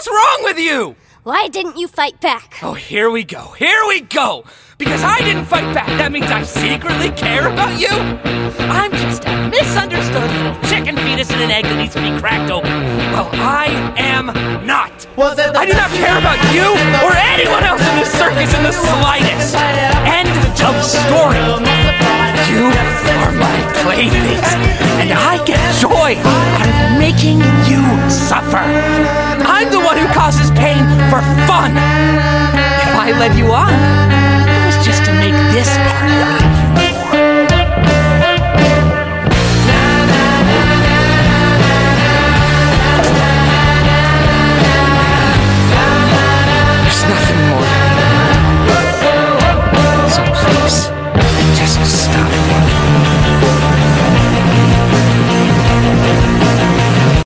What's wrong with you? Why didn't you fight back? Oh, here we go. Because I didn't fight back, that means I secretly care about you? I'm just a misunderstood little chicken fetus in an egg that needs to be cracked open. Well, I am not. I do not care about you or anyone else in this circus in the slightest. End of story. You are my playthings, and I get joy out of making you suffer. I'm the one who causes pain for fun. If I led you on, it was just to make this part